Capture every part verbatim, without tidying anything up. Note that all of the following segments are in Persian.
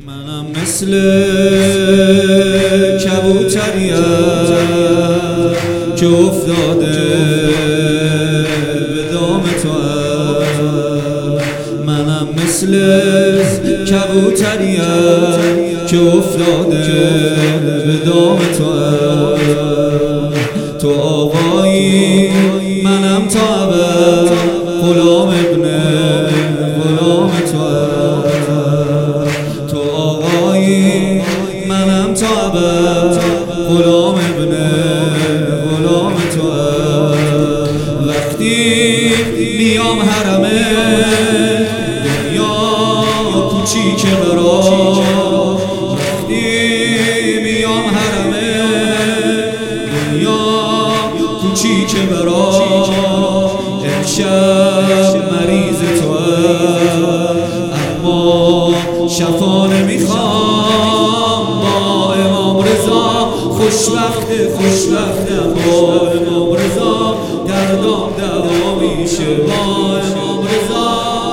منم مثل کبوتریم که افتاده به دام تو. منم مثل کبوتریم که افتاده به دام تو. تو آقایی منم تا ابد غلام ابن غلام تو. تو آقایی منم تا ابد غلام ابن غلام تو. وقتی میام حرمه دنیا کوچیکه برام، وقتی میام حرمه دنیا کوچیکه برام. امشب مریض تو اما شفا نمیخوام. با امام رضا خوشبخته خوشبختم، با امام رضا دردام دوا میشه. با امام رضا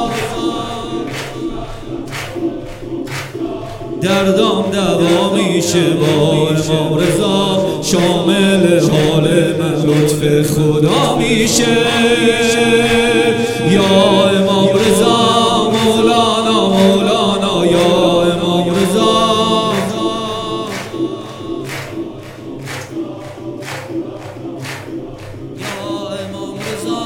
دردام دوا میشه. با امام رضا شامل حال من لطف خدا میشه. یا امام رضا مولانا مولانا یا امام رضا. یا امام رضا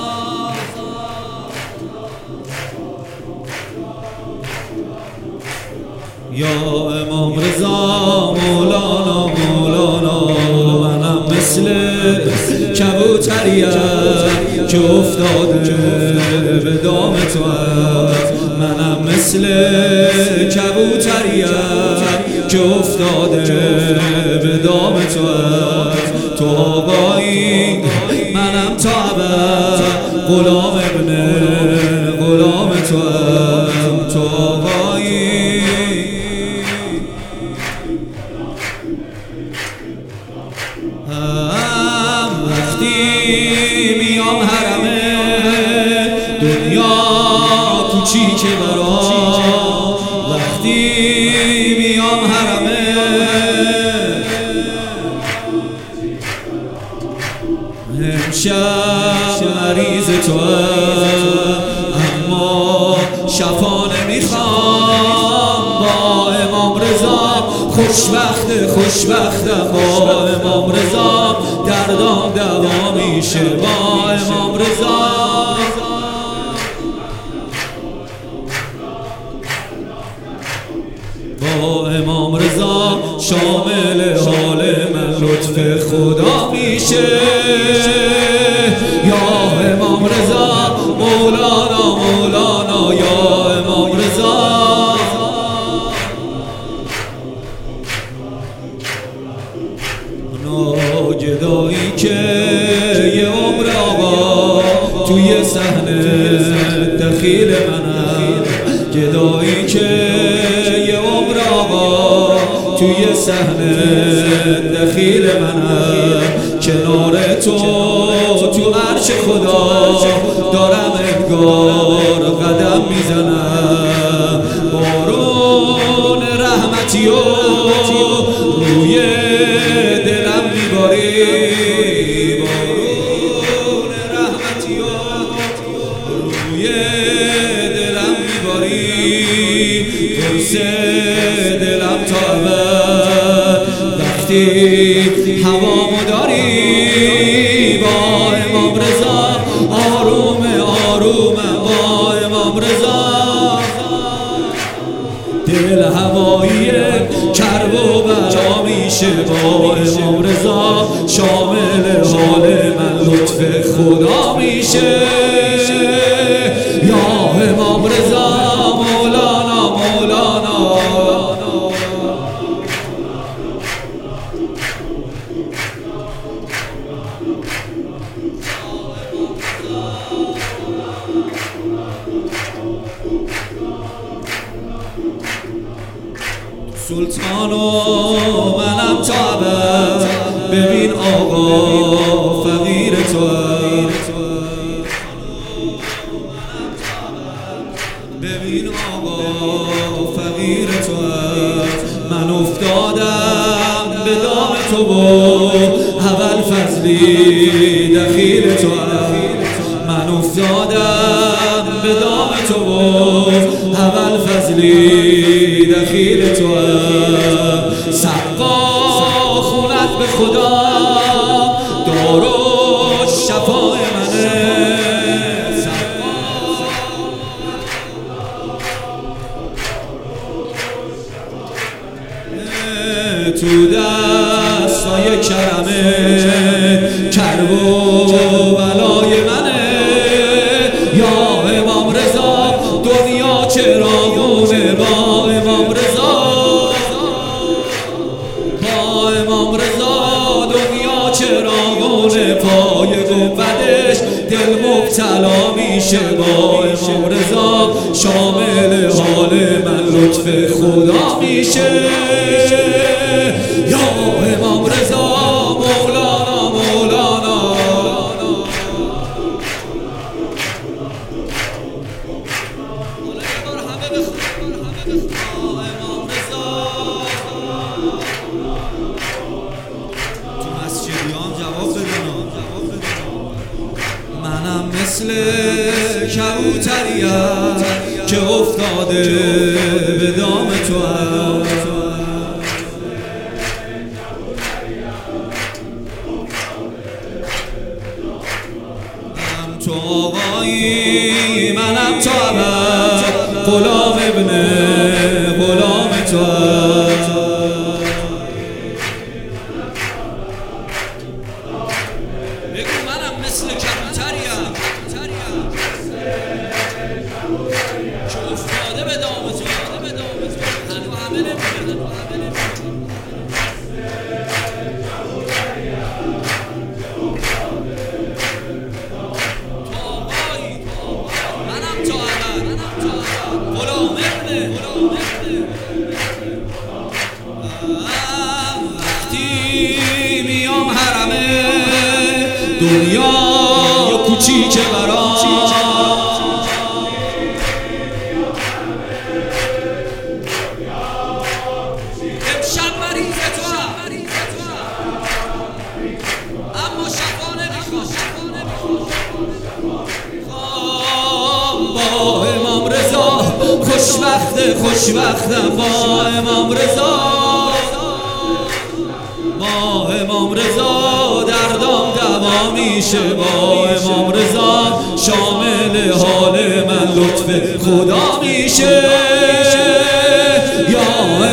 یا امام رضا مولانا مولانا. منم مثل کبوتریم که افتاده به دام تو. منم مثل کبوتریم که افتاده به دام تو. تو آقایی منم تا ابد غلام ابن غلام تو. تو آقایی وقتی میام حرمه دنیا کوچیکه برام. وقتی میام حرمه امشب مریض تو اما شفا نمیخوام. با امام رضا خوشبخته خوشبختم، با امام رضا دردام دوا میشه. با امام رضا با امام رضا شامل حال من لطف خدا میشه. یا امام رضا مولانا مولانا یا امام رضا. گدایی که یه عمر آقا توی صحنه دخیل منم. گدایی که یه عمر آقا توی صحنه دخیل منم. کنار تو تو عرش خدا دارم انگار قدم میزنم. بارون رحمتی و روی دلم میباری. بارون رحمتی و روی دلم میباری. قرص دلم تا ابد وقتی هوامو داری. با امام رضا آروم آروم با امام رضا. دل هوایی کرب و بلا میشه. با امام رضا شامل حال من لطف خدا میشه. یا امام رضا مولانا مولانا. سلطان و منم تا ابد ببین آقا فقیر تو. ببین آقا فقیر تو تو و اول فضلی دخیل تو من افتادم به دام تو و اول فضلی دخیل تو سقا خونت به خدا دار و شفای منه تو دستای کرمه کرب و بلای منه یا امام رضا دنیا چراغونه با امام رضا با امام رضا دنیا چراغونه پای گنبدش دل مبتلا میشه با امام رضا شامل حال من لطف خدا میشه یا امام رضا مولانا مولانا تو مسجدیام جواب بدن منم مثل کبوتریم که افتاده به دام تو تو آقایی منم تو ابد غلام ابن غلام تو بگو منم مثل کبوتریم که افتاده به دام تو هنو همه نمیگه وقتی میام حرمه دنیا کوچیکه برام امشب مریض تو اما شفا نمیخوام با امام رضا خوشبخته خوشبختم با امام رضا با امام رضا دردام دوا میشه با امام رضا شامل حال من لطف خدا میشه یا